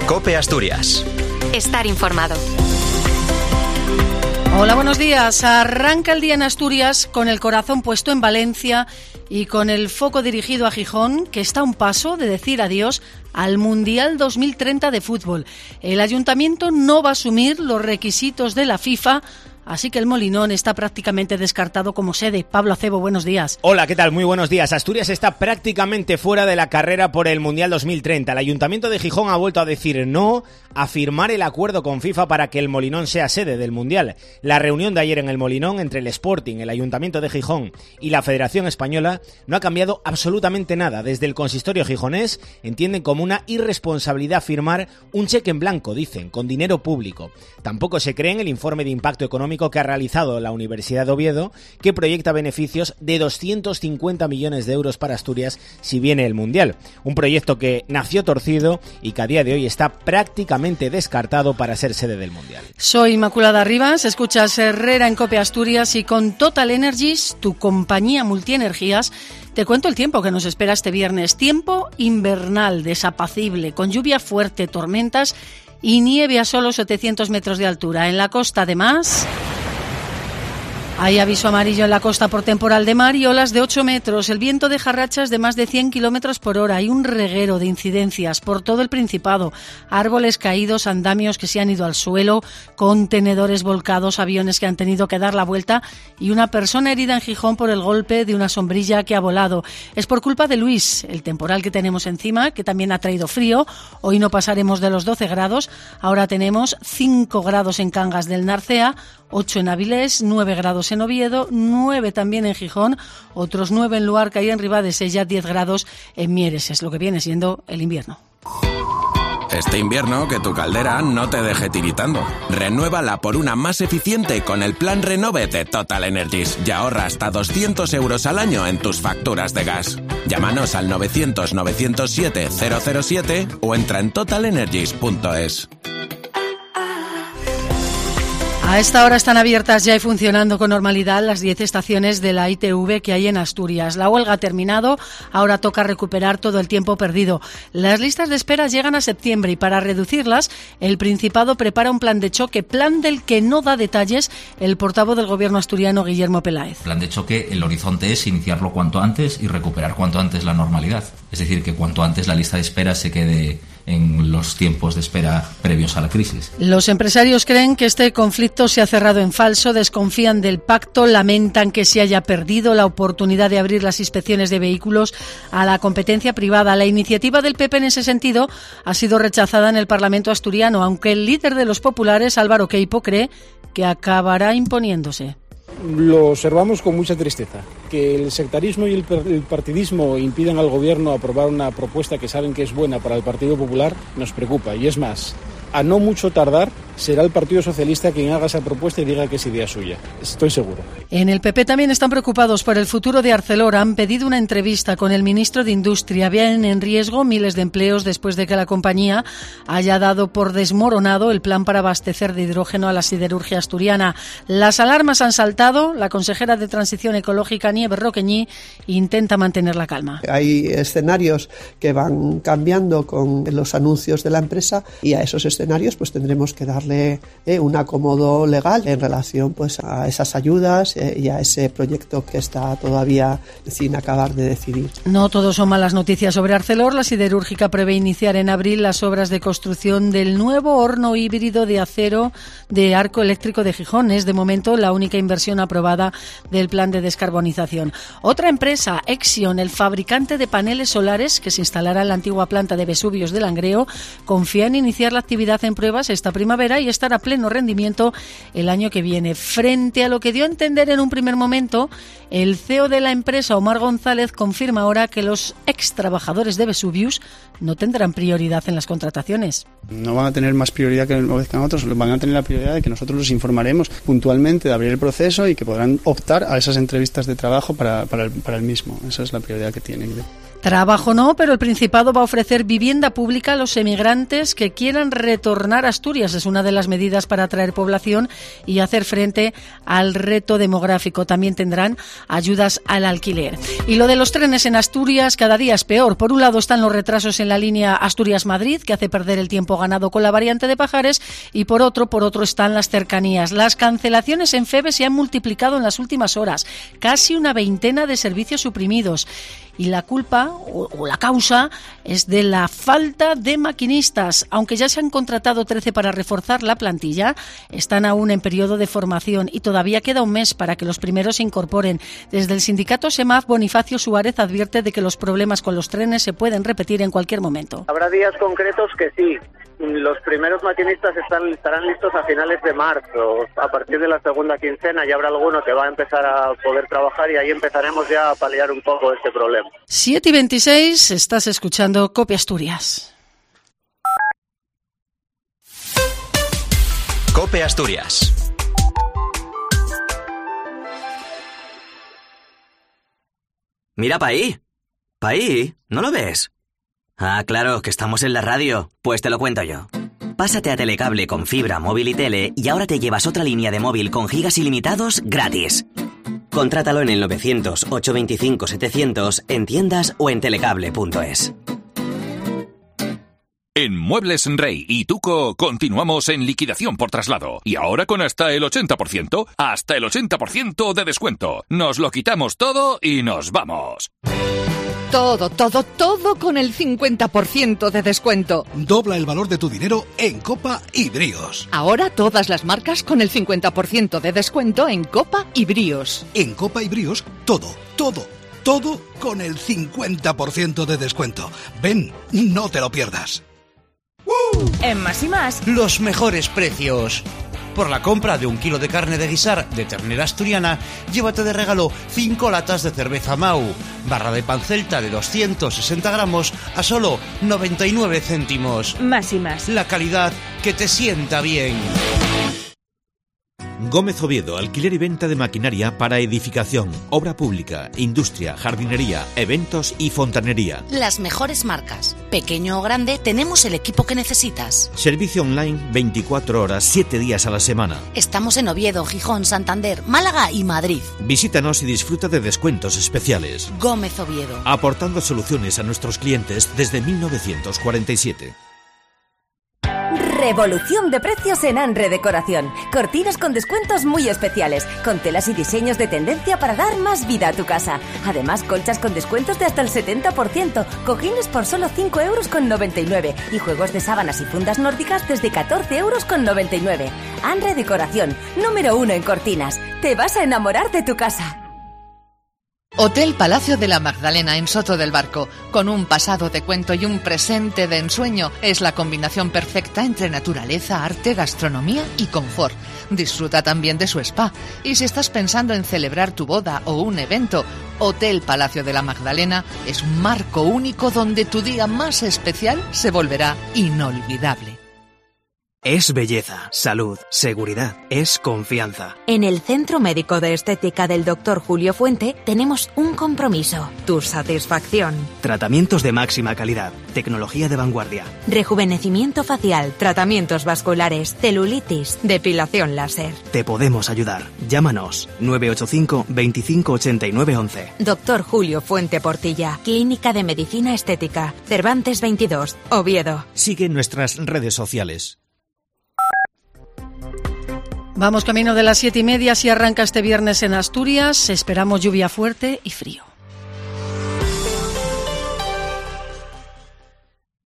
COPE Asturias. Estar informado. Hola, buenos días. Arranca el día en Asturias con el corazón puesto en Valencia y con el foco dirigido a Gijón, que está a un paso de decir adiós al Mundial 2030 de fútbol. El ayuntamiento no va a asumir los requisitos de la FIFA, así que el Molinón está prácticamente descartado como sede. Pablo Acebo, buenos días. Hola, ¿qué tal? Muy buenos días. Asturias está prácticamente fuera de la carrera por el Mundial 2030. El Ayuntamiento de Gijón ha vuelto a decir no a firmar el acuerdo con FIFA para que el Molinón sea sede del Mundial. La reunión de ayer en el Molinón entre el Sporting, el Ayuntamiento de Gijón y la Federación Española no ha cambiado absolutamente nada. Desde el consistorio gijonés entienden como una irresponsabilidad firmar un cheque en blanco, dicen, con dinero público. Tampoco se creen el informe de impacto económico que ha realizado la Universidad de Oviedo, que proyecta beneficios de 250 millones de euros para Asturias si viene el Mundial. Un proyecto que nació torcido y que a día de hoy está prácticamente descartado para ser sede del Mundial. Soy Inmaculada Rivas, escuchas Herrera en COPE Asturias y con Total Energies, tu compañía multienergías, te cuento el tiempo que nos espera este viernes. Tiempo invernal, desapacible, con lluvia fuerte, tormentas y nieve a solo 700 metros de altura. En la costa, además, hay aviso amarillo en la costa por temporal de mar y olas de 8 metros. El viento deja rachas de más de 100 kilómetros por hora. Hay un reguero de incidencias por todo el Principado. Árboles caídos, andamios que se han ido al suelo, contenedores volcados, aviones que han tenido que dar la vuelta y una persona herida en Gijón por el golpe de una sombrilla que ha volado. Es por culpa de Luis, el temporal que tenemos encima, que también ha traído frío. Hoy no pasaremos de los 12 grados. Ahora tenemos 5 grados en Cangas del Narcea, 8 en Avilés, 9 grados en Oviedo, 9 también en Gijón, otros 9 en Luarca y en Ribadesella, 10 grados en Mieres. Es lo que viene siendo el invierno. Este invierno que tu caldera no te deje tiritando. Renuévala por una más eficiente con el plan Renove de Total Energies y ahorra hasta 200 euros al año en tus facturas de gas. Llámanos al 900-907-007 o entra en totalenergies.es. A esta hora están abiertas ya y funcionando con normalidad las 10 estaciones de la ITV que hay en Asturias. La huelga ha terminado, ahora toca recuperar todo el tiempo perdido. Las listas de espera llegan a septiembre y para reducirlas, el Principado prepara un plan de choque, plan del que no da detalles el portavoz del Gobierno asturiano, Guillermo Peláez. Plan de choque, el horizonte es iniciarlo cuanto antes y recuperar cuanto antes la normalidad. Es decir, que cuanto antes la lista de espera se quede en los tiempos de espera previos a la crisis. Los empresarios creen que este conflicto se ha cerrado en falso, desconfían del pacto, lamentan que se haya perdido la oportunidad de abrir las inspecciones de vehículos a la competencia privada. La iniciativa del PP en ese sentido ha sido rechazada en el Parlamento asturiano, aunque el líder de los populares, Álvaro Queipo, cree que acabará imponiéndose. Lo observamos con mucha tristeza. Que el sectarismo y el partidismo impidan al Gobierno aprobar una propuesta que saben que es buena para el Partido Popular nos preocupa. Y es más, a no mucho tardar será el Partido Socialista quien haga esa propuesta y diga que es idea suya. Estoy seguro. En el PP también están preocupados por el futuro de Arcelor. Han pedido una entrevista con el ministro de Industria. Ven en riesgo miles de empleos después de que la compañía haya dado por desmoronado el plan para abastecer de hidrógeno a la siderurgia asturiana. Las alarmas han saltado. La consejera de Transición Ecológica, Nieves Roqueñí, intenta mantener la calma. Hay escenarios que van cambiando con los anuncios de la empresa y a esos escenarios pues tendremos que darle un acomodo legal en relación pues a esas ayudas y a ese proyecto que está todavía sin acabar de decidir. No todo son malas noticias sobre Arcelor. La siderúrgica prevé iniciar en abril las obras de construcción del nuevo horno híbrido de acero de arco eléctrico de Gijón. Es de momento la única inversión aprobada del plan de descarbonización. Otra empresa, Exxion, el fabricante de paneles solares que se instalará en la antigua planta de Vesuvios de Langreo, confía en iniciar la actividad en pruebas esta primavera y estar a pleno rendimiento el año que viene. Frente a lo que dio a entender en un primer momento, el CEO de la empresa, Omar González, confirma ahora que los ex trabajadores de Vesuvius no tendrán prioridad en las contrataciones. No van a tener más prioridad que otros, van a tener la prioridad de que nosotros los informaremos puntualmente de abrir el proceso y que podrán optar a esas entrevistas de trabajo para el mismo. Esa es la prioridad que tienen. Trabajo no, pero el Principado va a ofrecer vivienda pública a los emigrantes que quieran retornar a Asturias. Es una de las medidas para atraer población y hacer frente al reto demográfico. También tendrán ayudas al alquiler. Y lo de los trenes en Asturias cada día es peor. Por un lado están los retrasos en la línea Asturias-Madrid, que hace perder el tiempo ganado con la variante de Pajares, y por otro están las cercanías. Las cancelaciones en FEVE se han multiplicado en las últimas horas. Casi una veintena de servicios suprimidos. Y la culpa o la causa es de la falta de maquinistas. Aunque ya se han contratado 13 para reforzar la plantilla, están aún en periodo de formación y todavía queda un mes para que los primeros se incorporen. Desde el sindicato SEMAF, Bonifacio Suárez advierte de que los problemas con los trenes se pueden repetir en cualquier momento. Habrá días concretos que sí. Los primeros maquinistas estarán listos a finales de marzo. A partir de la segunda quincena ya habrá alguno que va a empezar a poder trabajar y ahí empezaremos ya a paliar un poco este problema. 7:26, estás escuchando COPE Asturias. COPE Asturias. Mira pa' ahí. ¿Pa' ahí? ¿No lo ves? Ah, claro, que estamos en la radio. Pues te lo cuento yo. Pásate a Telecable con fibra, móvil y tele y ahora te llevas otra línea de móvil con gigas ilimitados gratis. Contrátalo en el 900-825-700 en tiendas o en telecable.es. En Muebles Rey y Tuco continuamos en liquidación por traslado. Y ahora con hasta el 80%. Hasta el 80% de descuento. Nos lo quitamos todo y nos vamos. Todo con el 50% de descuento. Dobla el valor de tu dinero en Copa y Bríos. Ahora todas las marcas con el 50% de descuento en Copa y Bríos. En Copa y Bríos, todo con el 50% de descuento. Ven, no te lo pierdas. En Más y Más, los mejores precios. Por la compra de 1 kilo de carne de guisar de ternera asturiana, llévate de regalo 5 latas de cerveza Mau, barra de pan celta de 260 gramos a solo 99 céntimos. Más y Más. La calidad que te sienta bien. Gómez Oviedo, alquiler y venta de maquinaria para edificación, obra pública, industria, jardinería, eventos y fontanería. Las mejores marcas. Pequeño o grande, tenemos el equipo que necesitas. Servicio online 24 horas, 7 días a la semana. Estamos en Oviedo, Gijón, Santander, Málaga y Madrid. Visítanos y disfruta de descuentos especiales. Gómez Oviedo. Aportando soluciones a nuestros clientes desde 1947. Revolución de precios en Anre Decoración. Cortinas con descuentos muy especiales, con telas y diseños de tendencia para dar más vida a tu casa. Además, colchas con descuentos de hasta el 70%, cojines por solo 5,99 € y juegos de sábanas y fundas nórdicas desde 14,99 €. Anre Decoración, número 1 en cortinas. Te vas a enamorar de tu casa. Hotel Palacio de la Magdalena en Soto del Barco, con un pasado de cuento y un presente de ensueño, es la combinación perfecta entre naturaleza, arte, gastronomía y confort. Disfruta también de su spa. Y si estás pensando en celebrar tu boda o un evento, Hotel Palacio de la Magdalena es un marco único donde tu día más especial se volverá inolvidable. Es belleza, salud, seguridad, es confianza. En el Centro Médico de Estética del Dr. Julio Fuente tenemos un compromiso, tu satisfacción. Tratamientos de máxima calidad, tecnología de vanguardia. Rejuvenecimiento facial, tratamientos vasculares, celulitis, depilación láser. Te podemos ayudar. Llámanos 985 25 89 11. Dr. Julio Fuente Portilla, Clínica de Medicina Estética, Cervantes 22, Oviedo. Sigue nuestras redes sociales. Vamos camino de las 7:30, si arranca este viernes en Asturias. Esperamos lluvia fuerte y frío.